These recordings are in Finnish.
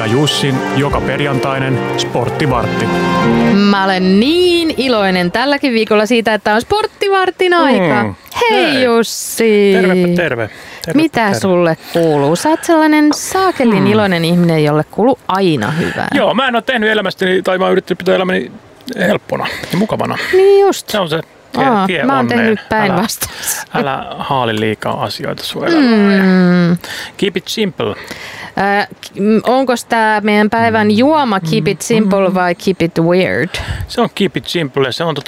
ja Jussin joka perjantainen Sporttivartti. Mä olen niin iloinen tälläkin viikolla siitä, että on Sporttivartin aika. Hei Jussi! Terve. Mitä sulle kuuluu? Sä oot sellainen saakelin iloinen ihminen, jolle kuuluu aina hyvää. Joo, mä en ole tehnyt elämästäni, tai mä oon yrittänyt pitää elämäni helppona ja mukavana. Niin just. Se on se tie mä oon onneen. tehnyt päinvastoin. Älä haali liikaa asioita sun elämään. Keep it simple. Onko tämä meidän päivän juoma keep it simple vai keep it weird? Se on keep it simple. Se on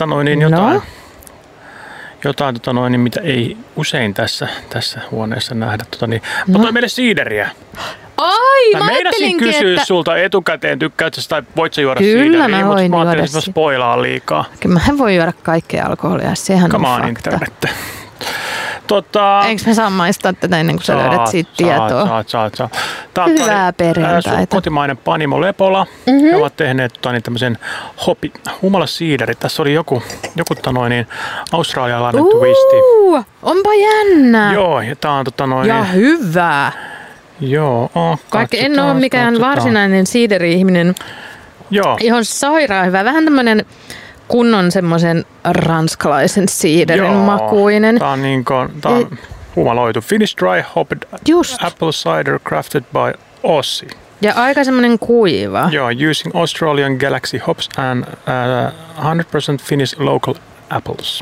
jotain mitä ei usein tässä huoneessa nähdä. Mä toin meille siideriä. Ai, mä meinasin kysyä sulta etukäteen, tykkäätkö tai voit sä juoda Kyllä siideriä, mä mutta voin mä ajattelin, juoda että mä spoilaan liikaa. Kyllä mä voin juoda kaikkea alkoholia, sehän Come on on fakta. internet. Eikö mä saa maistaa tätä ennen kuin sä löydät siitä tietoa? Saat. Tää on Hyvää perjantaita. kotimainen Panimo Lepola. He ovat tehneet tämmöisen humalasiideri. Tässä oli joku australialainen twisti. Onpa jännä. Joo, ja tää on Ja hyvää. Joo, Vaikka en ole mikään varsinainen siideri-ihminen. Joo. Ihan sairaan hyvä. Vähän tämmönen kunnon semmoisen ranskalaisen siiderin makuinen. Tää on humaloitu. Finnish dry hopped apple cider crafted by Ossi. Ja aika semmoinen kuiva. Joo, using Australian Galaxy hops and 100% Finnish local apples.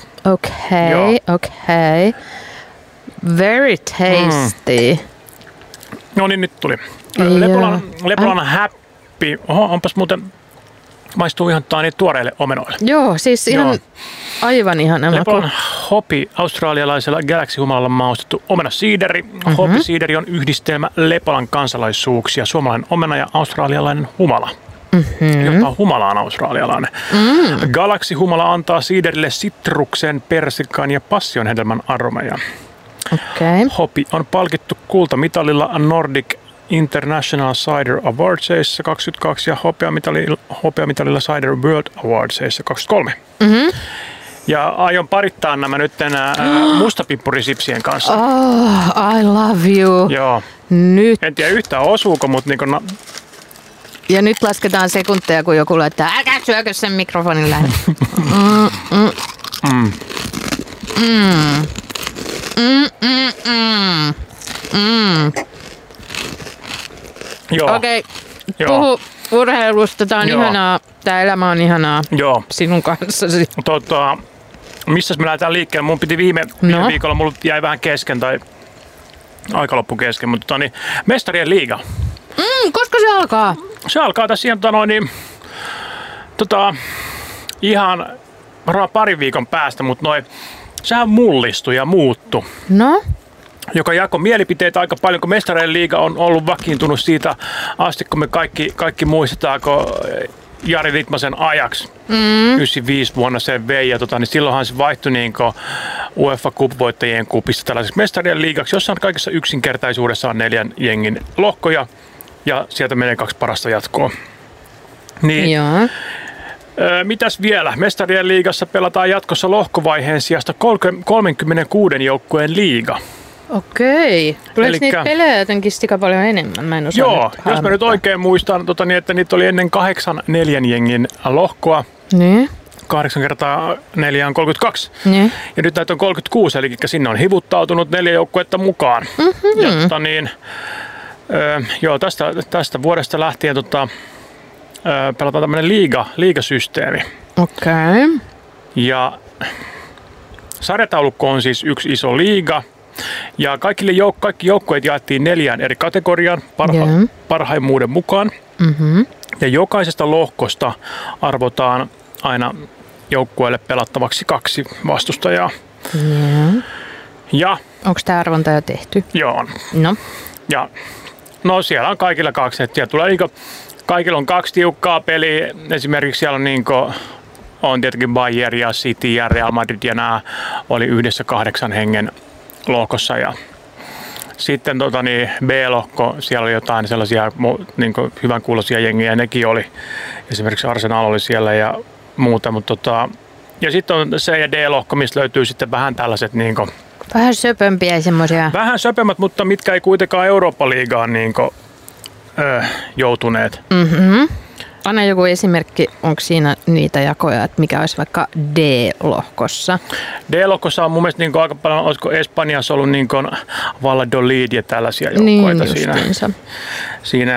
Okay. Very tasty. No niin, nyt tuli. Lepolan häppi. Oho, onpas muuten, maistuu ihan tuoreille omenoille. Joo, siis aivan ihana maku. Lepolan hopi australialaisella Galaxy-humalalla maustettu omenasiideri. Hopisiideri on yhdistelmä Lepolan kansalaisuuksia, suomalainen omena ja australialainen humala. Jopa humala on australialainen. Galaxy-humala antaa siiderille sitruksen, persikan ja passionhedelmän aromeja. Okay. Hopi on palkittu kultamitalilla Nordic International Cider Awardsissa 22 ja hopeamitalilla Cider World Awardsissa 23. Ja aion parittaa nämä nyt mustapippurisipsien kanssa. Oh, I love you. Joo. Nyt. En tiedä yhtään osuuko, mutta Ja nyt lasketaan sekunteja, kun joku laittaa, älkää syökö sen mikrofonin lähelle. Joo. Okei, puhu urheilusta. Tää on ihanaa. Tää elämä on ihanaa sinun kanssasi. Missäs me lähdetään liikkeelle? Mun piti viime viikolla, mulla jäi vähän kesken tai aika loppu kesken, mutta Mestarien liiga. Koska se alkaa? Se alkaa tässä ihan varmaan parin viikon päästä, mutta sehän mullistui ja muuttui. No? Joka jakoi mielipiteitä aika paljon, kun Mestarien liiga on ollut vakiintunut siitä asti, kun me kaikki muistetaan, kun Jari Litmasen Ajax 95 vuonna sen vei, ja niin silloinhan se vaihtui UEFA Cup-voittajien kupista tällaiseksi Mestarien liigaksi, jossa on kaikessa yksinkertaisuudessaan 4 jengin lohkoja, ja sieltä menee 2 parasta jatkoa. Niin, mitäs vielä? Mestarien liigassa pelataan jatkossa lohkovaiheen sijasta 36 joukkueen liiga. Okei. Tuleeko niitä pelejä jotenkin sika paljon enemmän? Mä en osaa jos mä nyt oikein muistan, että niitä oli ennen 8 4 jengin lohkoa. Niin. 8 kertaa 4 on 32. Niin. Ja nyt näitä on 36, eli sinne on hivuttautunut 4 joukkuetta mukaan. Ja tästä vuodesta lähtien pelataan tämmöinen liigasysteemi. Okei. Ja sarjataulukko on siis yksi iso liiga. Ja kaikki joukkueet jaettiin 4 eri kategoriaan parhaimmuuden mukaan. Ja jokaisesta lohkosta arvotaan aina joukkueelle pelattavaksi 2 vastustajaa. Ja onko tämä arvonta jo tehty? Joo. No. Ja siellä on kaikilla 2. Ja tulee kaikilla on 2 tiukkaa peliä. Esimerkiksi siellä on tietenkin Bayern ja City ja Real Madrid, ja nämä oli yhdessä 8 hengen lohkossa. Ja sitten B-lohko, siellä oli jotain sellaisia hyvän kuuloisia jengiä, ja nekin oli. Esimerkiksi Arsenal oli siellä ja muuta. Ja sitten on C- ja D-lohko, mistä löytyy sitten vähän tällaiset vähän söpömpiä semmoisia. Vähän söpömät, mutta mitkä ei kuitenkaan Eurooppa-liigaan joutuneet. Mm-hmm. Anna joku esimerkki, onko siinä niitä jakoja, että mikä olisi vaikka D-lohkossa? D-lohkossa on mun mielestä niin aika paljon, olisiko Espanjassa ollut niin Valladolid ja tällaisia joukkoita niin, siinä.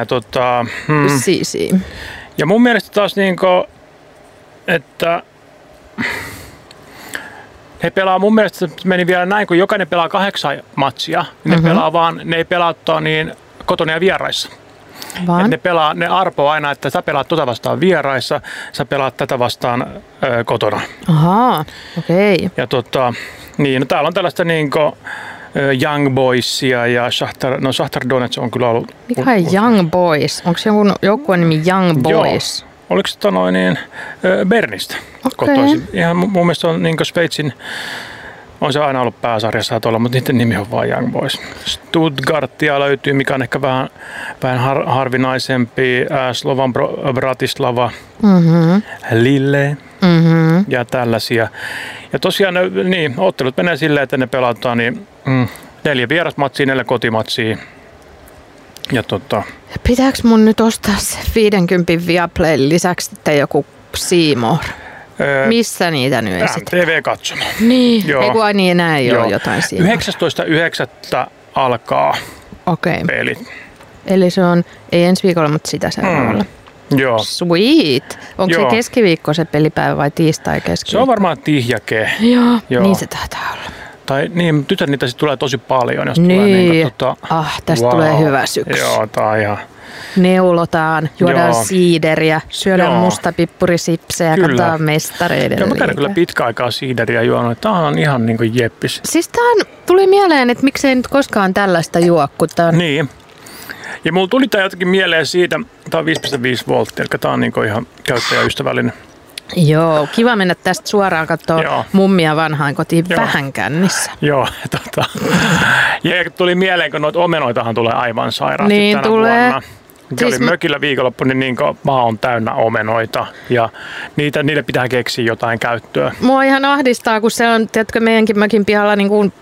Ja mun mielestä taas niin kuin, että he pelaa, mun mielestä se meni vielä näin, kun jokainen pelaa 8 matsia, niin ne ei pelaa niin kotona ja vieraissa. Ne arpoo aina, että sä pelaat tota vastaan vieraissa, sä pelaat tätä vastaan kotona. Ahaa, okei. Okay. Ja niin, täällä on tällaista niinku Young Boysia ja Shakhtar Donetsk on kyllä ollut. Mikä on Young Boys? Onko jonkun joukkueen nimi Young Boys? Joo. Oliko se Bernistä? Okay. Ihan mun mielestä on niin Sveitsin, on se aina ollut pääsarjassa tuolla, mutta niiden nimi on vaan Young Boys. Stuttgartia löytyy, mikä on ehkä vähän harvinaisempi. Slovan Bratislava, Lille ja tällaisia. Ja tosiaan niin, ottelut menee silleen, että ne pelataan 4 vierasmatsia, 4 kotimatsia. Ja pitääkö mun nyt ostaa se 50 Viaplay lisäksi joku C More? Missä niitä nyt esitetään? TV-katsomo. Niin, ei niin enää ei ole jotain siinä. 19.9. alkaa peli. Eli se on, ei ensi viikolla, mutta sitä seuraavalla. Joo. Sweet. Onko se keskiviikko se pelipäivä vai tiistai keskiviikko? Se on varmaan tihjake. Joo, niin se taitaa olla. Tai niin, tytär niitä sitten tulee tosi paljon. Jos niin. Tulee tästä tulee hyvä syksy. Joo, tää on ihan... Neulotaan, juodaan siideriä, syödään mustapippurisipsejä, katsotaan Mestareiden liigaa. Mä käyn kyllä pitkä aikaa siideriä juonut. Tää on ihan niin kuin jeppis. Siis tuli mieleen, että miksei nyt koskaan tällaista juo, kun tää on... Niin. Ja mulla tuli tää jotenkin mieleen siitä, tää on 5,5 volttia, eli tää on niin kuin ihan käyttäjäystävällinen. Joo, kiva mennä tästä suoraan katsoa mummia vanhaan kotiin vähän kännissä. Joo, ja tuli mieleen, kun noita omenoitahan tulee aivan sairaasti niin tänä vuonna. Siis oli mökillä viikonloppu, niin maa on täynnä omenoita ja niille pitää keksiä jotain käyttöä. Mua ihan ahdistaa, kun se on, tiedätkö, meidänkin mökin pihalla niin kuin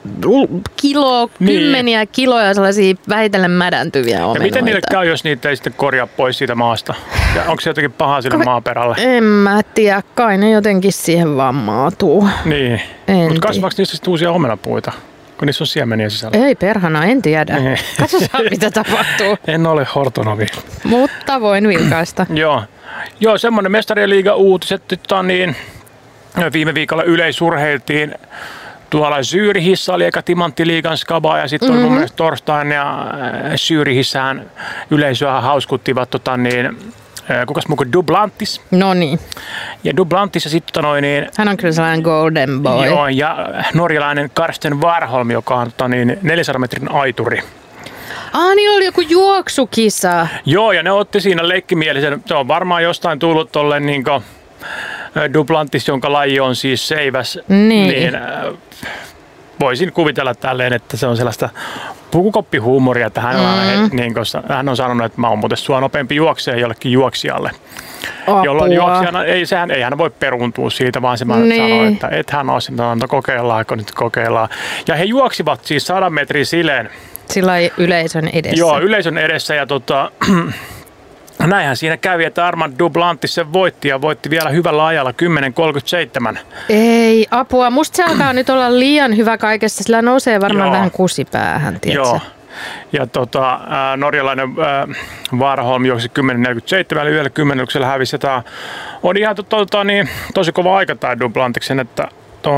kymmeniä kiloja sellaisia vähitellen mädäntyviä omenoita. Ja miten niille käy, jos niitä ei sitten korjaa pois siitä maasta? Ja onko se jotenkin paha sille maaperälle? En mä tiedä, kai ne jotenkin siihen vaan maatuu. Niin, mutta kasvaako niistä sitten uusia omenapuita? Kun niissä on siemeniä sisällä. Ei perhana, en tiedä. Katsotaan mitä tapahtuu. En ole hortonovi. Mutta voin vilkaista. Joo, semmoinen Mestarien liiga uutiset. Viime viikolla yleisurheiltiin tuolla Zyrihissä oli eka Timanttiliigan skaba ja sitten mun mielestä torstaina ja Zyrihissähän yleisöä hauskuttivat kukas muu kuin Duplantis. No niin. Ja Duplantissa sitten hän on kyllä sellainen golden boy. Joo, ja norjalainen Karsten Warholm, joka on 400 metrin aituri. Niin oli joku juoksukisa. Joo, ja ne otti siinä leikkimielisen. Se on varmaan jostain tullut tolleen niinku Duplantis, jonka laji on siis seiväs. Niin voisin kuvitella tälleen, että se on sellaista pukukoppihuumoria, että hän on sanonut, että mä oon muuten sua nopeampi juokseen jollekin juoksijalle. Apua. Jolloin juoksijana ei hän voi peruuntua siitä, vaan se sanoi, että et hän ole sitä, kokeillaanko nyt kokeillaan. Ja he juoksivat siis 100 metrin sileen. Sillä yleisön edessä. Joo, yleisön edessä ja näinhän siinä kävi, että Armand Duplantis sen voitti ja voitti vielä hyvällä ajalla 10.37. Ei, apua. Musta se alkaa nyt olla liian hyvä kaikessa, sillä nousee varmaan vähän kusipäähän, tiedätkö? Joo. Ja norjalainen Warholm juoksi 10.47, eli yhdellä kymmenyksellä hävisi. Tämä on ihan tosi kova aika tämä Duplantiksen, että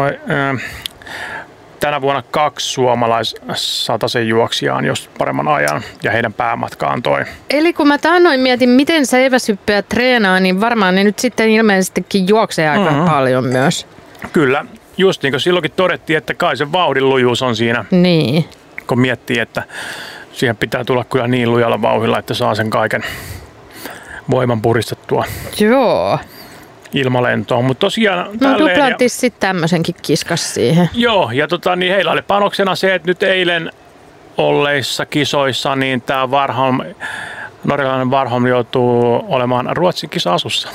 tänä vuonna 2 suomalaissatasen juoksijaa jos paremman ajan ja heidän päämatkaan toi. Eli kun mä taannoin mietin, miten seiväshyppyä treenaa, niin varmaan ne nyt sitten ilmeisestikin juoksee aika paljon myös. Kyllä, just niin kuin silloinkin todettiin, että kai se vauhdin lujuus on siinä. Niin. Kun miettii, että siihen pitää tulla kyllä niin lujalla vauhdilla, että saa sen kaiken voiman puristettua. Joo. Ilmalentoon, mutta tosiaan... Duplantis sitten tämmöisenkin kiskas siihen. Joo, ja heillä oli panoksena se, että nyt eilen olleissa kisoissa, niin tämä norjalainen Warholm joutuu olemaan Ruotsin kisa-asussa.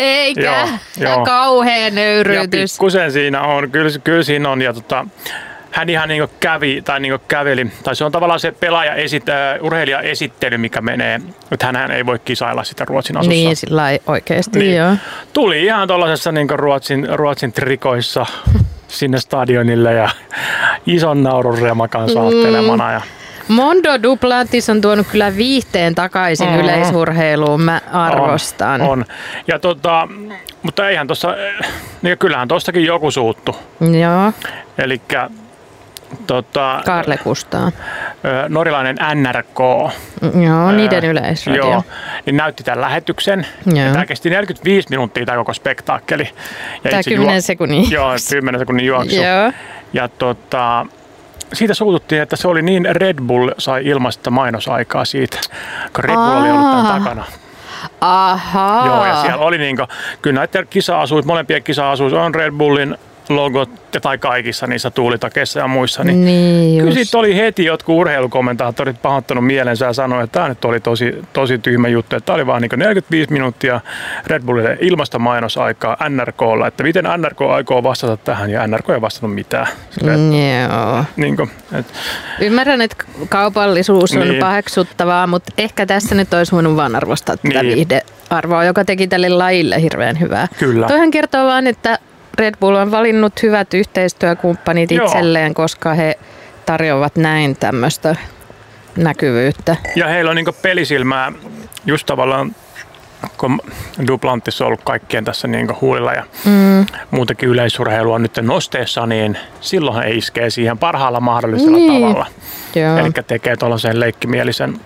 Eikä? Kauhea nöyryytys. Ja pikkusen siinä on, kyllä siinä on, ja hän ihan niin kävi tai niin käveli. Tai se on tavallaan se urheilija-esittely, mikä menee. Että hän ei voi kisailla sitä Ruotsin asussa. Niin, sillä ei oikeasti, niin. joo. Tuli ihan tuollaisessa niin Ruotsin trikoissa sinne stadionille ja ison naurunreemakan saattelemana. Ja Mondo Duplantis on tuonut kyllä viihteen takaisin yleisurheiluun, mä arvostan. On. Ja mutta eihän tuossa, niin kyllähän tuostakin joku suuttu. Joo. Elikkä Karle Kustaa. Norjalainen NRK. Joo, niiden yleisradio. Joo, niin näytti tämän lähetyksen. Tämä kesti 45 minuuttia tämä koko spektaakkeli. Tämä 10 sekunnin. Joo, 10 sekunnin juoksu. Joo. Ja siitä suututtiin, että se oli niin, Red Bull sai ilmaista mainosaikaa siitä, kun Red Bull oli ollut tämän takana. Ahaa. Joo, ja siellä oli kyllä näitä molempien kisa-asuissa on Red Bullin logot tai kaikissa niissä tuulitakeissa ja muissa. Niin kyllä siitä oli heti jotkut urheilukommentaattorit pahoittanut mielensä ja sanoi, että tämä nyt oli tosi tyhmä juttu. Että tämä oli vaan 45 minuuttia Red Bullille ilmasta mainosaikaa NRK:lla. Että miten NRK aikoo vastata tähän ja NRK ei vastannut mitään. Joo. Ymmärrän, että kaupallisuus on paheksuttavaa, mutta ehkä tässä nyt olisi voinut vaan arvostaa tätä viihdearvoa, joka teki tälle lajille hirveän hyvää. Kyllä. Toihan kertoo vaan, että Red Bull on valinnut hyvät yhteistyökumppanit itselleen, koska he tarjoavat näin tämmöistä näkyvyyttä. Ja heillä on pelisilmää just tavallaan, kun Duplantis on ollut kaikkien tässä huulilla ja muutenkin yleisurheilu on nyt nosteessa, niin silloin he iskee siihen parhaalla mahdollisella tavalla. Eli tekee tuollaisen leikkimielisen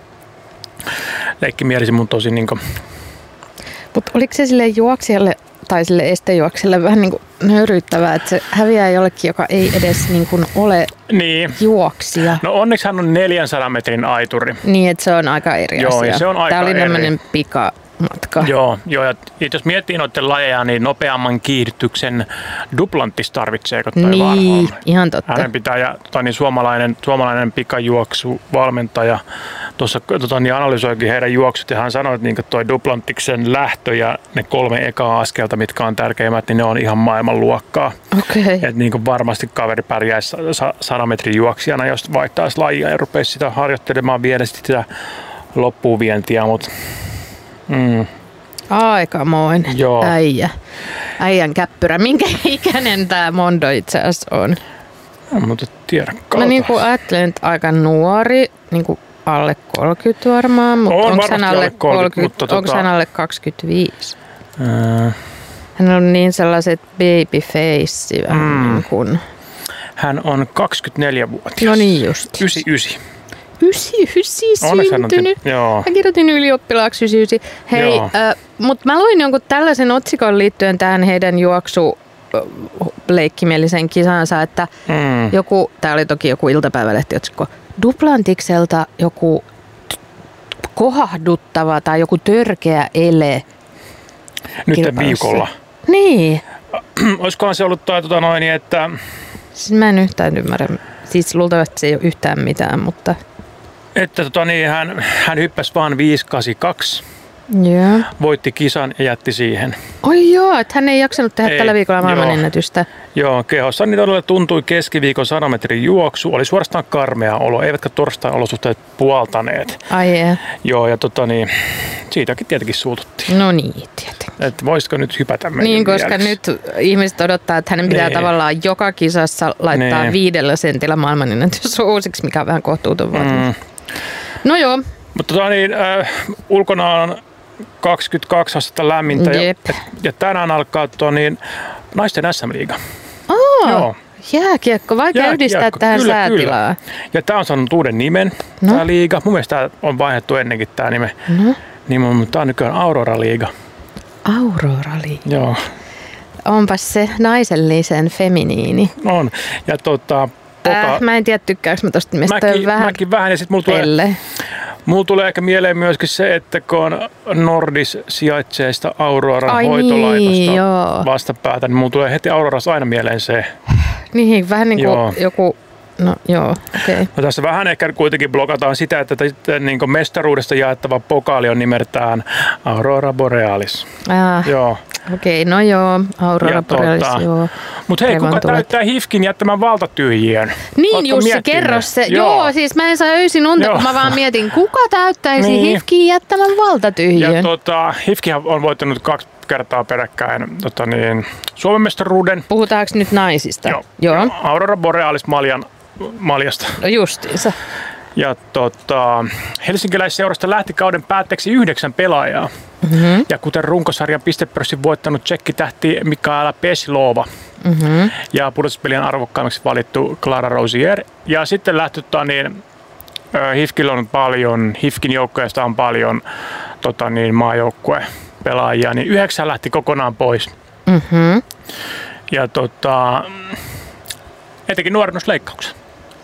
mun tosi Mutta oliko se sille juoksijalle tai sille estejuokselle vähän nöyryyttävää, että se häviää jollekin, joka ei edes ole juoksija. No onneksi hän on 400 metrin aituri. Niin, että se on aika eri asia. Ja se on aika Tämä oli tämmöinen pikamatka. Joo, ja jos miettii noiden lajeja, niin nopeamman kiihdytyksen Duplantis tarvitsee, kun toi Warholm. Ihan totta. Hänen pitää, ja suomalainen pikajuoksuvalmentaja tuossa analysoikin heidän juoksut, ja hän sanoi, että toi Duplantiksen lähtö ja ne 3 ekaa askelta, mitkä on tärkeimmät, niin ne on ihan maailmanluokkaa. Okay. Että varmasti kaveri pärjäisi 100 metrin juoksijana, jos vaihtaisi lajia ja rupeisi sitä harjoittelemaan, viedä sitä loppuun vientiä, mutta aikamoinen äijän käppyrä. Minkä ikäinen tämä Mondo itse asiassa on? En muuta tiedä. No ajattelen, että aika nuori, alle 30 varmaan, mutta onko hän alle 30, onko hän alle 25? Hän on niin sellaiset babyface Hän on 24-vuotias. No niin just. 99. 99 syntynyt. Mä kirjoitin ylioppilaaksi 99. Hei, mutta mä luin jonkun tällaisen otsikon liittyen tähän heidän juoksuleikkimieliseen kisansa, että tää oli toki joku iltapäivälehtiotsikko, Duplantikselta joku kohahduttava tai joku törkeä ele. Nyt viikolla. Niin. Olisikohan se ollut että... Siis mä en yhtään ymmärrä. Siis luultavasti se ei ole yhtään mitään, mutta... Että hän hyppäsi vaan 5.82. Joo. Voitti kisan ja jätti siihen. Oi joo, että hän ei jaksanut tehdä tällä viikolla maailmanennätystä. Joo, kehossa niin todella tuntui keskiviikon 100 metrin juoksu. Oli suorastaan karmea olo, eivätkä torstain olosuhteet puoltaneet. Ai Joo, ja siitäkin tietenkin suututtiin. No niin, tietenkin. Että voisiko nyt hypätä meidän niin, koska nyt ihmiset odottaa, että hänen pitää tavallaan joka kisassa laittaa 5 sentillä maailmanennätys uusiksi, mikä on vähän kohtuuton vaatimus. No joo. Mutta ulkona on 22 astetta lämmintä ja tänään alkaa naisten SM-liiga. Joo. Jääkiekko, vaikea yhdistää tähän säätilaan. Ja tämä on saanut uuden nimen, tämä liiga. Mun mielestä tämä on vaihdettu ennenkin tämä nimi, mutta tämä on nykyään Aurora-liiga. Aurora-liiga. Joo. Onpas se naisellisen feminiini. On. Ja mä en tiedä, tykkääkö mä tosta nimestä mäkin vähän. Ja sit mulla tulee ehkä mieleen myöskin se, että kun Nordis sijaitsee sitä Aurora-hoitolaitosta vastapäätä, niin mulla tulee heti Aurorassa aina mieleen se. Niin, vähän niin kuin joku... No joo, okei. Okay. No, tässä vähän ehkä kuitenkin blokataan sitä, että mestaruudesta jaettava pokaali on nimeltään Aurora Borealis. Joo. Okei, no joo, Aurora Borealis, joo. Mutta hei, kuka täyttää HIFKin jättämän valtatyhjiön? Niin Ootko Jussi, miettinyt? kerro se. Joo, siis mä en saa öisin unta, kun mä vaan mietin, kuka täyttäisi HIFKin jättämän valtatyhjiön? Ja HIFKihan on voittanut 2 kertaa peräkkäin Suomen mestaruuden. Puhutaanko nyt naisista? Joo. Aurora Borealis maljasta. No justiinsa. Ja helsinkiläisseurasta lähti kauden päätteeksi 9 pelaajaa. Ja kuten runkosarjan pistepörssin voittanut tsekkitähti Mikaela Peslova. Ja pudotuspelien arvokkaimmaksi valittu Clara Rosier. Ja sitten lähti HIFKin joukkueesta on paljon maajoukkue pelaajia, niin 9 lähti kokonaan pois. Ja etenkin nuorennusleikkauksen.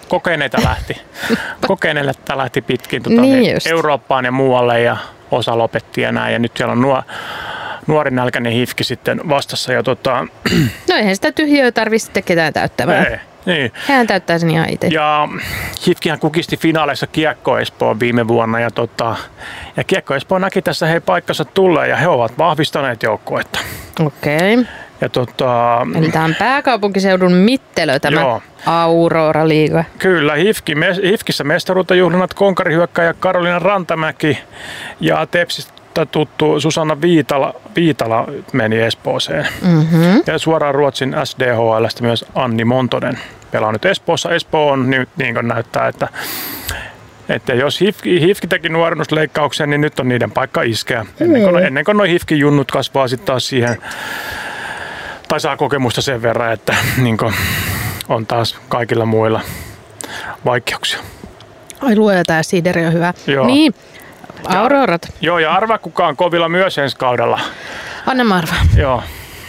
Kokeneita lähti pitkin Eurooppaan ja muualle ja osa lopetti ja näin. Ja nyt siellä on nuori nälkäinen HIFK sitten vastassa. Ja No eihän sitä tyhjöä tarvitse sitten ketään täyttämään. Niin. Hän täyttää sen ihan itse. Ja HIFKihän kukisti finaaleissa Kiekko Espoon viime vuonna. Ja Kiekko Espoo näki tässä paikkansa tulleen ja he ovat vahvistaneet joukkuetta. Okei. Ja eli tämä on pääkaupunkiseudun mittelö, tämä Aurora-liiga. Kyllä, HIFKissä mestaruutta juhlinat konkarihyökkääjä Karoliina Rantamäki ja Tepsistä tuttu Susanna Viitala meni Espooseen. Ja suoraan Ruotsin SDHL:stä myös Anni Montonen pelaa nyt Espoossa. Espoo on nyt niin kuin näyttää, että jos HIFK teki nuorennusleikkauksen, niin nyt on niiden paikka iskeä. Ennen kuin nuo HIFKin junnut kasvaa sitten taas siihen tai saa kokemusta sen verran, että on taas kaikilla muilla vaikeuksia. Ai luoja, tää siideri on hyvä. Joo. Niin, Aurorat. Joo, ja arvaa kuka on kovilla myös ensi kaudella. Anna mä arvaan. Joo.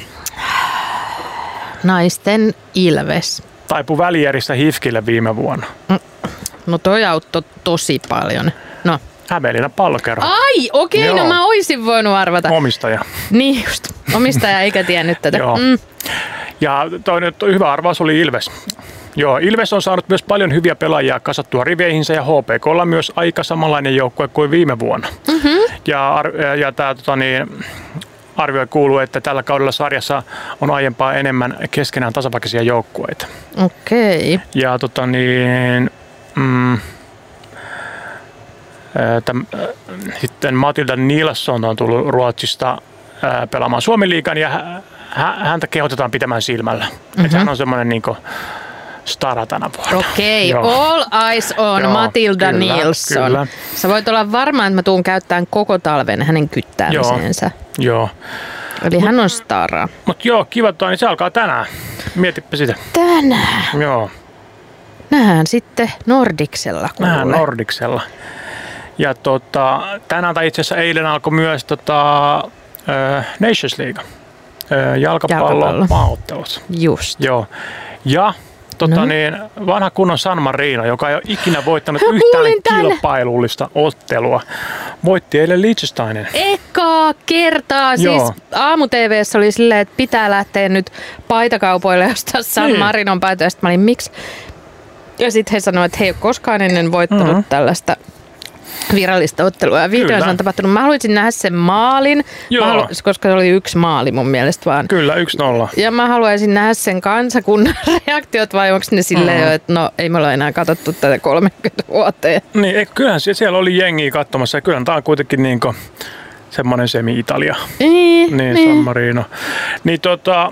Naisten Ilves. Taipui välierissä HIFKille viime vuonna. No toi auttoi tosi paljon. No. Hämeenlinna Pallokerho. Ai, okei, no mä oisin voinut arvata. Omistaja. Niin just, omistaja eikä tiennyt tätä. Joo. Ja toinen hyvä arvaus oli Ilves. Joo, Ilves on saanut myös paljon hyviä pelaajia kasattua riveihinsä ja HPK:lla myös aika samanlainen joukkue kuin viime vuonna. Ja tämä arvio kuuluu, että tällä kaudella sarjassa on aiempaa enemmän keskenään tasapainoisia joukkueita. Okei. Ja sitten Matilda Nilsson on tullut Ruotsista pelaamaan Suomi-liigan ja häntä kehotetaan pitämään silmällä. Että hän on semmoinen stara tänä vuonna. Okei, all eyes on Matilda Nilsson. Kyllä. Sä voit olla varma, että mä tuun käyttämään koko talven hänen kyttäämiseensä. Joo. Eli hän on stara. Mutta kiva niin se alkaa tänään. Mietipä sitä. Tänään? Joo. Nähdään sitten Nordicsella. Nähdään Nordicsella. Ja tänään tai itse asiassa eilen alkoi myös Nations League. Jalkapallon maaottelut. Just. Joo. Ja vanha kunnon San Marino, joka ei ole ikinä voittanut yhtään kilpailullista ottelua, voitti eilen Liechtensteinin. Ekaa kertaa. Joo. Siis aamu-tv:ssä oli silleen, että pitää lähteä nyt paitakaupoille ostaa San Marinon paitoja. Ja sitten mä olin, miksi? Ja sitten he sanoivat, että he ei ole koskaan ennen voittanut tällaista virallista ottelua. Ja videossa on tapahtunut. Mä haluaisin nähdä sen maalin, koska se oli 1 maali mun mielestä vaan. Kyllä, 1-0. Ja mä haluaisin nähdä sen kansakunnan reaktiot, vai onko ne silleen jo, että no ei me olla enää katsottu tätä 30 vuoteen. Niin, kyllähän siellä oli jengiä katsomassa ja kyllähän tää on kuitenkin semmoinen semi-Italia. Niin, San Marino. Niin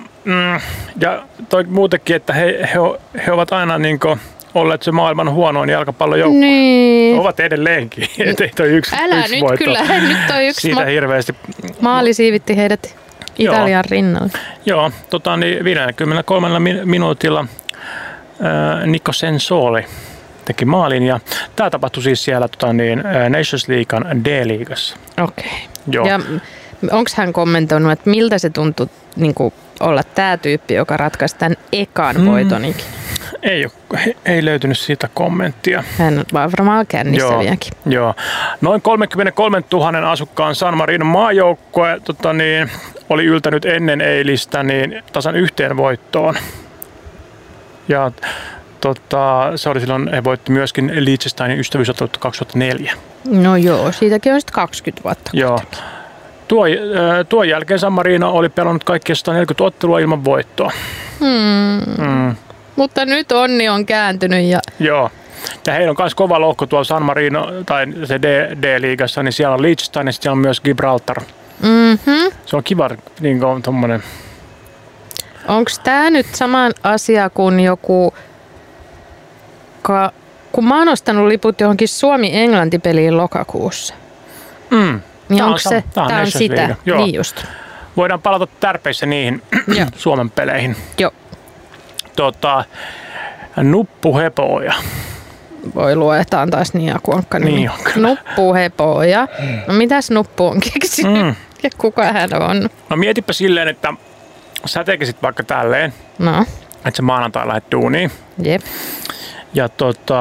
ja toi muutenkin, että he ovat aina olleet se maailman huonoin jalkapallojoukkue. Niin. Ovat edelleenkin. Ei toi yksi nyt voitto. Kyllä, nyt toi yksi. Siitä hirveästi. Maali siivitti heidät Italian rinnalle. Joo, 53 minuutilla Nico Sensoli teki maalin ja tämä tapahtui siis siellä Nations Leaguean D-liigassa. Okei. Joo. Ja onko hän kommentoinut, että miltä se tuntui olla tämä tyyppi, joka ratkaisi tämän ekan voiton ikinä? Ei löytynyt siitä kommenttia. Hän on varmaan kännissä vieläkin. Joo. Noin 33 000 asukkaan San Marinon maajoukkue oli yltänyt ennen eilistä tasan 1 voittoon. Ja se oli silloin, he voitti myöskin Liechtensteinin ystävyysottelut 2004. No joo, siitäkin on sitten 20 vuotta. Joo. Tuon jälkeen San Marino oli pelannut kaikki 140 ottelua ilman voittoa. Mutta nyt onni on kääntynyt. Joo. Ja heillä on myös kova lohko tuolla San Marino, tai se D-liigassa, niin siellä on Liechtenstein ja siellä on myös Gibraltar. Se on kiva, niin kuin tommonen. Onko tämä nyt sama asia kuin joku, kun mä oon ostanut liput johonkin Suomi-Englanti-peliin lokakuussa. Niin onko se, tää on sitä? Niin just. Voidaan palata tärpeissä niihin Suomen peleihin. Joo. Nuppuhepoja. Voi luetaan taas niin akuankka nimi. Niin on kyllä. Nuppuhepoja. No mitäs Nuppu on keksinyt? Ja kuka hän on? No mietipä silleen, että sä tekisit vaikka tälleen. No. Että sä maanantai lähdet duuniin. Jep. Ja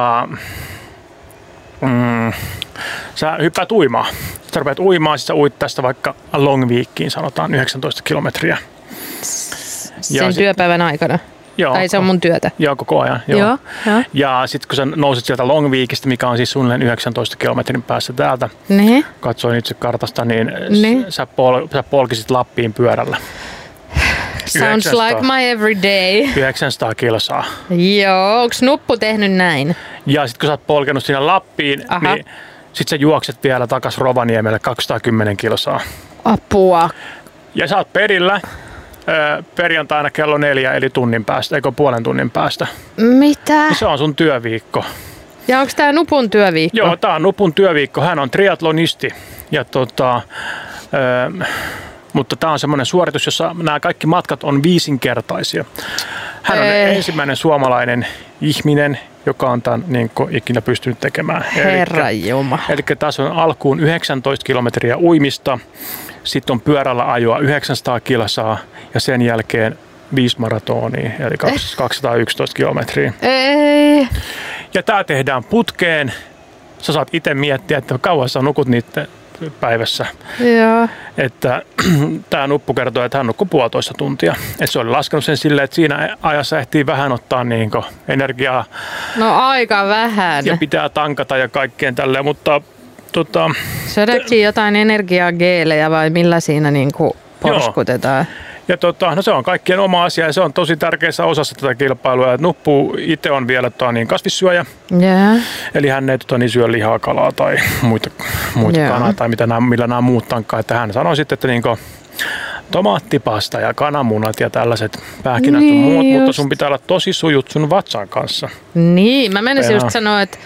sä hyppäät uimaan. Sä rupeat uimaan, sit sä uit tästä vaikka Long Weekiin, sanotaan 19 kilometriä. Sen työpäivän aikana? Joo. Tai se on mun työtä? Joo, koko ajan. Joo. Ja sitten kun sä nouset sieltä Long Weekistä, mikä on siis suunnilleen 19 kilometrin päässä täältä, katsoin itse kartasta, niin sä polkisit Lappiin pyörällä. Sounds 900, like my everyday. 900 kilsaa. Joo, onks Nuppu tehnyt näin? Ja sitten kun sä oot polkenut sinne Lappiin, niin sit sä juokset vielä takas Rovaniemelle 210 kilsaa. Apua. Ja sä oot perillä perjantaina kello 4, eli tunnin päästä, eikö puolen tunnin päästä. Mitä? Ja se on sun työviikko. Ja onko tää Nupun työviikko? Joo, tää on Nupun työviikko. Hän on triatlonisti. Ja mutta tämä on semmoinen suoritus, jossa nämä kaikki matkat on 5-kertaisia. Hän on ensimmäinen suomalainen ihminen, joka on tämän niin ikinä pystynyt tekemään. Herranjumala. Eli tässä on alkuun 19 kilometriä uimista, sitten on pyörällä ajoa 900 kilsaa ja sen jälkeen 5 maratonia, eli 211 kilometriä. Ja tämä tehdään putkeen. Sä saat itse miettiä, että kauan sä nukut niitä päivässä. Joo. Että tämä Nuppu kertoo, että hän nukkui 1,5 tuntia. Et se oli laskenut sen silleen, että siinä ajassa ehtii vähän ottaa energiaa. No aika vähän. Ja pitää tankata ja kaikkeen tälleen, mutta syödäkö jotain energiageelejä vai millä siinä porskutetaan? Ja no se on kaikkien oma asia ja se on tosi tärkeässä osassa tätä kilpailua. Nuppu itse on vielä kasvissyöjä. Yeah. Eli hän ei syö lihaa, kalaa tai muita kanaa tai millä nämä muut tankkaa. Että hän sanoi sitten, että tomaattipasta ja kananmunat ja tällaiset pähkinät ja muut, mutta sun pitää olla tosi sujut sun vatsan kanssa. Niin, mä menisin just sanoa, että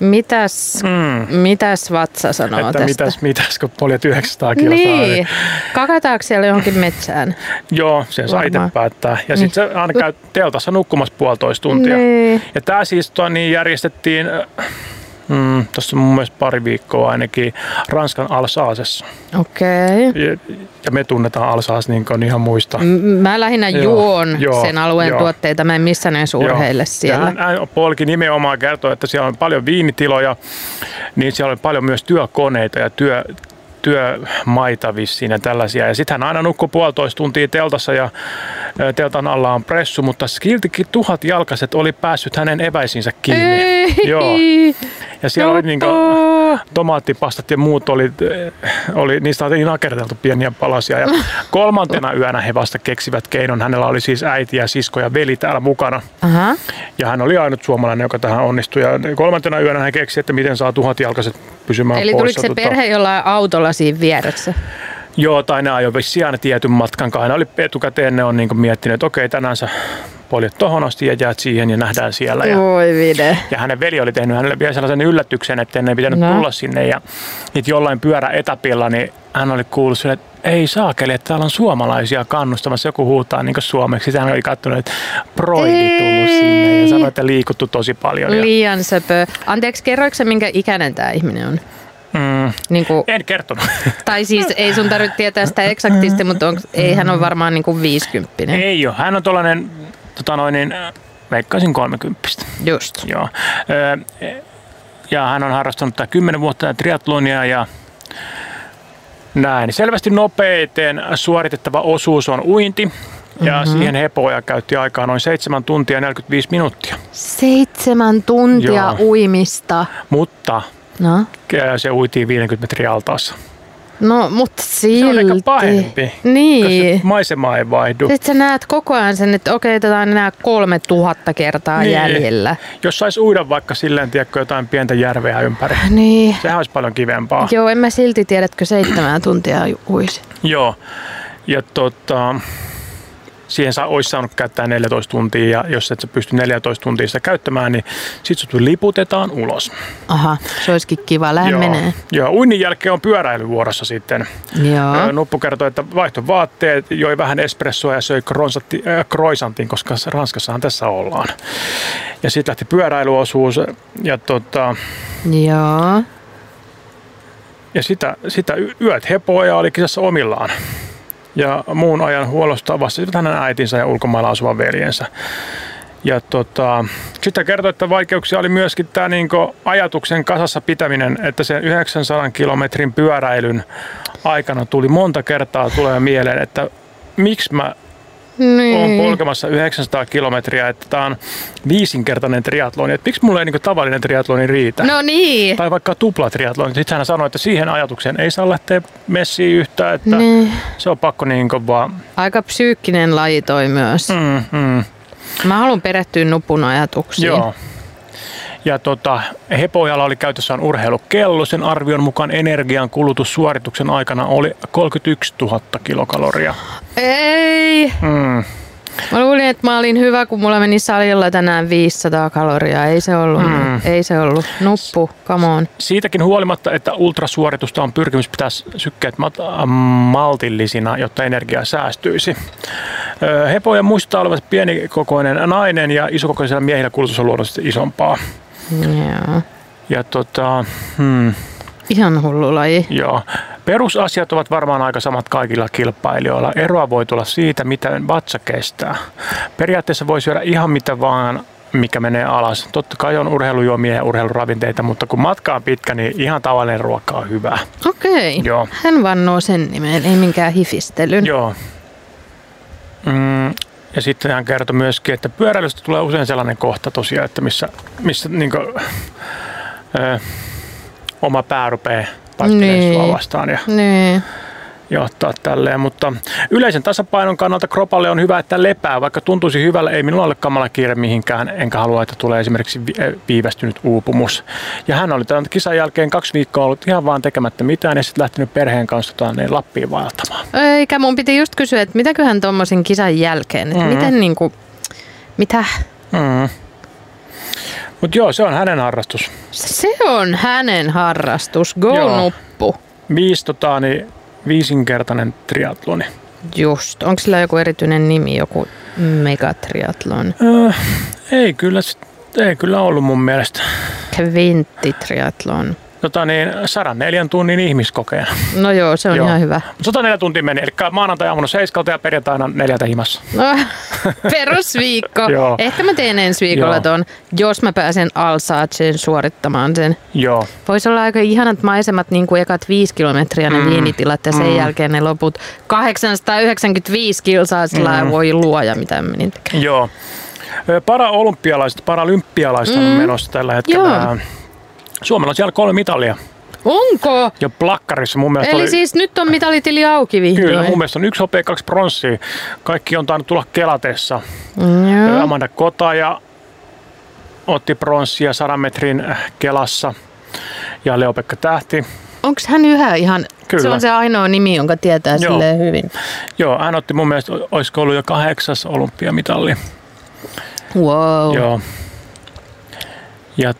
mitäs vatsa sanoo että tästä? Mitäs kun poljet 900 kilsaa. Niin, kakataanko siellä johonkin metsään? Joo, sen saa itse päättää. Ja sitten se aina käy teltassa nukkumassa 1,5 tuntia. Niin. Ja tää siis järjestettiin tuossa mun mielestä pari viikkoa ainakin Ranskan Alsaasessa. Okei. Ja me tunnetaan Alsaas niin kuin ihan muista. Mä lähinnä juon sen alueen tuotteita. Mä en missään edes urheile siellä. Ja hän polki nimenomaan kertoi, että siellä on paljon viinitiloja, niin siellä on paljon myös työkoneita ja työmaita vissiin ja tällaisia. Ja sitten hän aina nukkui 1,5 tuntia teltassa ja teltan alla on pressu, mutta siltikin 1000-jalkaiset oli päässyt hänen eväisinsä kiinni. Joo. Ja siellä oli tomaattipastat ja muut niistä oli nakerteltu pieniä palasia. Ja 3. yönä he vasta keksivät keinon. Hänellä oli siis äiti ja sisko ja veli täällä mukana. Ja hän oli ainut suomalainen, joka tähän onnistui. Ja 3. yönä hän keksi, että miten saa 1000-jalkaiset pysymään eli poissa. Eli tuliko se perhe jollain autolla siinä vieressä? Joo, tai ne ajoi vissiin aina tietyn matkan. Aina oli etukäteen, ne on miettinyt, että okei, tänään sä poljet tohon asti ja jäät siihen ja nähdään siellä. Voi vide. Ja hänen veli oli tehnyt hänelle vielä sellaisen yllätyksen, että ennen ei pitänyt tulla sinne. Ja jollain pyöräetapilla, niin hän oli kuullut sille, että ei saakeli, että täällä on suomalaisia kannustamassa. Joku huutaa suomeksi. Sitten hän oli katsonut, että broidi tullut sinne ja sanoi, että liikuttu tosi paljon. Liian söpö. Anteeksi, kerroiko sä, minkä ikäinen tämä ihminen on? En kertonut. Tai siis ei sun tarvitse tietää sitä eksaktisti, mutta ei hän ole varmaan 50. Ei ole. Hän on tuollainen, veikkaisin 30. Just. Joo. Ja hän on harrastanut 10 vuotta triathlonia ja näin. Selvästi nopeiten suoritettava osuus on uinti. Ja siihen hepoja käytti aikaa noin 7 tuntia ja 45 minuuttia. 7 tuntia uimista. Mutta se uitiin 50 metriä altaassa. No, mutta silti. Se on ehkä pahempi, niin. koska maisema ei vaihdu. Sitten sä näet koko ajan sen, että okei, tätä on enää 3000 kertaa niin. jäljellä. Jos sais uida vaikka silleen, tiedätkö, jotain pientä järveä ympäri. Niin. Sehän olisi paljon kivempaa. Joo, en mä silti tiedätkö 7 tuntia uisi. Joo. Ja siihen olisi saanut käyttää 14 tuntia, ja jos et sä pysty 14 tuntia sitä käyttämään, niin sit sut liputetaan ulos. Aha, se olisikin kiva. Lähden menee. Joo, uinnin jälkeen on pyöräilyvuorossa sitten. Joo. Nuppu kertoi, että vaihtoi vaatteet, joi vähän espressoa ja söi croissantin, koska Ranskassahan tässä ollaan. Ja sitten lähti pyöräilyosuus, ja Joo. ja sitä yöt hepoja oli kisassa omillaan. Ja muun ajan huollosta vastasivat hänen äitinsä ja ulkomailla asuvan veljensä. Ja sitten kertoi, että vaikeuksia oli myöskin tämä ajatuksen kasassa pitäminen, että sen 900 kilometrin pyöräilyn aikana tuli monta kertaa tulee mieleen, että miksi mä oon polkemassa 900 kilometriä, että tämä on 5-kertainen triatloni. Että miksi mulla ei tavallinen triatloni riitä? No niin. Tai vaikka tuplatriatloni. Sitten hän sanoi, että siihen ajatukseen ei saa lähteä messiin yhtään, että se on pakko vaan. Aika psyykkinen laji toi myös. Mä haluan perehtyä Nupun ajatuksiin. Joo. Ja Hepojalla oli käytössään urheilukello. Sen arvion mukaan energian kulutus suorituksen aikana oli 31 000 kilokaloria. Ei! Mä luulin, että mä olin hyvä, kun mulla meni salilla tänään 500 kaloria. Ei se ollut. Ei se ollut. Nuppu, come on. Siitäkin huolimatta, että ultrasuoritusta on pyrkimys pitää sykkeet maltillisina, jotta energiaa säästyisi. Hepoja muistaa olevat pienikokoinen nainen ja isokokoisilla miehillä kulutus on luonnollisesti isompaa. Joo. Ja ihan hullu laji. Joo. Perusasiat ovat varmaan aika samat kaikilla kilpailijoilla. Eroa voi tulla siitä, miten vatsa kestää. Periaatteessa voi syödä ihan mitä vaan, mikä menee alas. Totta kai on urheilujuomia ja urheiluravinteita, mutta kun matka on pitkä, niin ihan tavallinen ruoka on hyvä. Okei. Joo. Hän vannoo sen nimeen, ei minkään hifistelyn. Joo. Ja sitten hän kertoi myöskin, että pyöräilystä tulee usein sellainen kohta tosiaan, että missä oma pää rupeaa taistelemaan sua vastaan ja johtaa tälleen. Mutta yleisen tasapainon kannalta kropalle on hyvä, että lepää. Vaikka tuntuisi hyvällä, ei minulla ole kamala kiire mihinkään, enkä halua, että tulee esimerkiksi viivästynyt uupumus. Ja hän oli tämän kisan jälkeen 2 viikkoa ollut ihan vaan tekemättä mitään ja sitten lähtenyt perheen kanssa Lappiin vaeltamaan. Eikä mun piti just kysyä, että mitäköhän tommosin kisan jälkeen, että miten mitä? Mutta joo, se on hänen harrastus. Se on hänen harrastus. Go Nuppu. 5-kertainen triatloni. Just. Onko sillä joku erityinen nimi, joku megatriatlon? Ei kyllä ollut mun mielestä. Kvinttitriatlon. 104 tunnin ihmiskokeen. No joo, se on ihan hyvä. 104 tuntia meni, eli maanantai-aamuna 7 ja perjantaina 4 himassa. No, perusviikko. Ehkä mä teen ensi viikolla ton, jos mä pääsen Alsaceen suorittamaan sen. Joo. Voisi olla aika ihanat maisemat, niin kuin ekat 5 kilometriä ne viinitilat ja sen jälkeen ne loput 895 kilsaa, sillä voi luoja, mitä menin tekemään. Joo. Paralympialaiset on menossa tällä hetkellä. Joo. Suomella on siellä 3 mitalia. Onko? Ja plakkarissa mun mielestä eli siis nyt on mitalitili auki vihdoin. Kyllä, mun mielestä on 1 hopea, 2 pronssia. Kaikki on tainnut tulla kelatessa. Amanda Kotaja otti pronssia 100 metrin kelassa ja Leo-Pekka Tähti. Onko hän yhä ihan, Kyllä. Se on se ainoa nimi, jonka tietää silleen hyvin. Joo, hän otti mun mielestä, olisiko ollut jo 8. olympiamitalli. Wow. Joo. Ja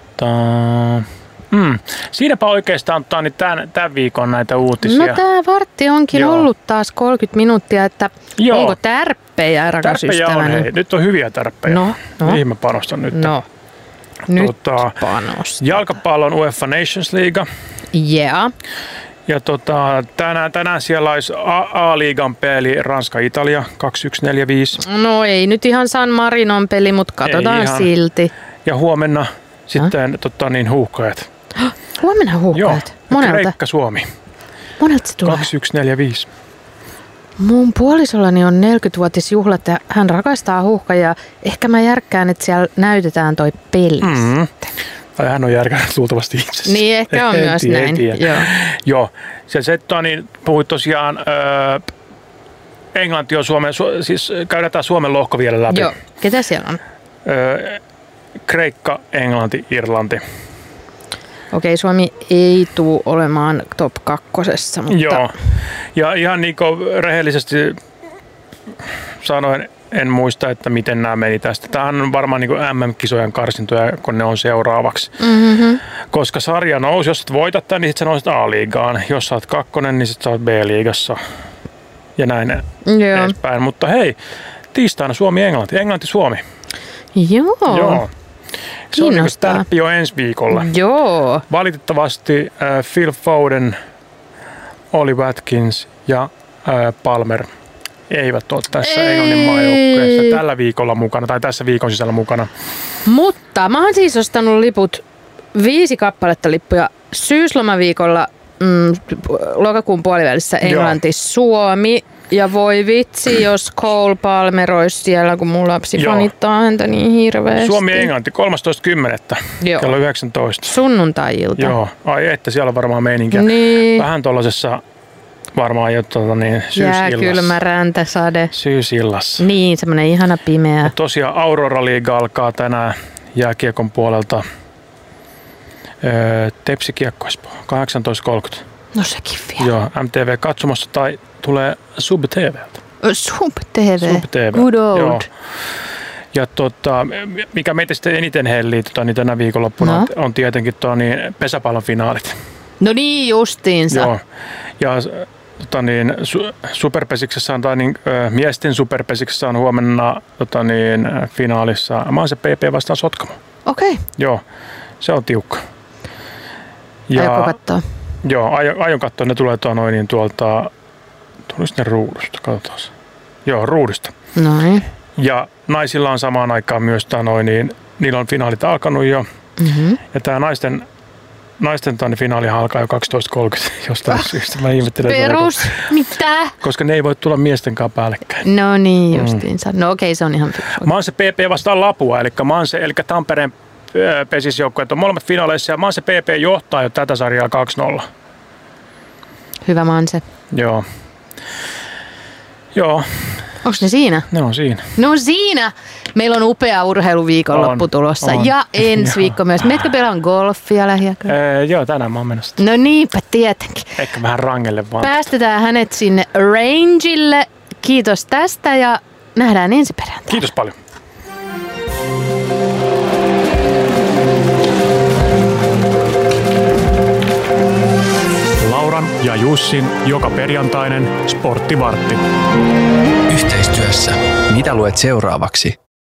siinäpä oikeastaan niin tämän viikon näitä uutisia. No tämä vartti onkin ollut taas 30 minuuttia, että onko tärppejä, rakas ystäväni? Nyt on hyviä tärppejä. No. Mihin mä panostan nyt? Nyt panostan. Jalkapallo on UEFA Nations League. Yeah. Ja tänään siellä olisi A-liigan peli Ranska-Italia 2-1-4-5. No ei nyt ihan San Marinon peli, mutta katsotaan silti. Ja huomenna sitten huuhkajat. Huomenna huuhkajat? Monelta? Kreikka-Suomi. Monelta se tulee? 2-1-4-5. Mun puolisollani on 40-vuotisjuhlat ja hän rakastaa huuhkajia. Ehkä mä järkkään, että siellä näytetään toi peli. Tai hän on järkännyt luultavasti itse. Niin, ehkä on myös näin. Joo. Se niin, puhuit tosiaan, Englanti on Suomen, siis käydään tämä Suomen lohko vielä läpi. Joo, ketä siellä on? Kreikka, Englanti, Irlanti. Okei, Suomi ei tule olemaan top 2, mutta... Joo, ja ihan niin kuin rehellisesti sanoen, en muista, että miten nämä meni tästä. Tämähän on varmaan niin kuin MM-kisojen karsintoja, kun ne on seuraavaksi. Mm-hmm. Koska sarja nousi, jos et voitat tämän, niin sitten sä nousit A-liigaan. Jos sä oot 2, niin sitten sä oot B-liigassa. Ja näin edespäin. Mutta hei, tiistaina Suomi-Englanti. Englanti-Suomi. Joo. Se on niin tälppi jo ensi viikolla. Joo. Valitettavasti Phil Foden, Oli Watkins ja Palmer eivät ole tässä Englannin maajoukkueessa tällä viikolla mukana tai tässä viikon sisällä mukana. Mutta mä oon siis ostanut liput 5 kappaletta lippuja syyslomaviikolla lokakuun puolivälissä Englanti-Suomi. Ja voi vitsi, jos Cole Palmer olisi siellä, kun mun lapsi fanittaa häntä niin hirveästi. Suomi-Englanti 13.10. kello 19. Sunnuntai-ilta. Joo, ai että siellä on varmaan meininkiä. Niin. Vähän tuollaisessa varmaan jo syysillassa. Jääkylmä räntäsade. Syysillassa. Niin, semmoinen ihana pimeä. Ja tosiaan Aurora-liiga alkaa tänään jääkiekon puolelta. Tepsi-kiekko Espoo, 18.30. No sekin vielä. Joo, MTV katsomassa tai tulee Sub-TVltä. Sub-TV. Good old. Joo. Ja mikä meitä sitten eniten hellii niin tänä viikonloppuna on tietenkin pesäpallon finaalit. No niin, justiinsa. Joo. Ja superpesiksessä on, miesten superpesiksessä on huomenna finaalissa Manse PP vastaan Sotkamo. Okei. Okay. Joo, se on tiukka. Aiotko katsoa? Joo, aion katsoa. Ne tulee tuolta, tulisi ne ruudusta, katsotaan. Joo, ruudusta. Noin. Ja naisilla on samaan aikaan myös, niillä on finaalit alkanut jo. Mm-hmm. Ja tämä naisten finaali alkaa jo 12.30 jostain syystä. Mä ihmettelen. Perus? Mitä? Koska ne ei voi tulla miestenkaan päällekkäin. No niin, justiinsa. No okei, se on ihan fiksu. Manse PP vastaan Lapua, eli Tampereen pesisjoukkueet on molemmat finaaleissa ja Manse PP johtaa jo tätä sarjaa 2-0. Hyvä Manse. Joo. Onko ne siinä? Ne on siinä. No siinä! Meillä on upea urheiluviikonloppu tulossa. Ja ensi viikko myös. Meetkö pelaan golfia lähiaikoina? Joo, tänään mä oon menossa. No niinpä tietenkin. Ehkä vähän rangelle vaan. Päästetään hänet sinne rangelle. Kiitos tästä ja nähdään ensi perjantaina. Kiitos paljon. Lauran ja Jussin joka perjantainen Sporttivartti. Yhteistyössä. Mitä luet seuraavaksi?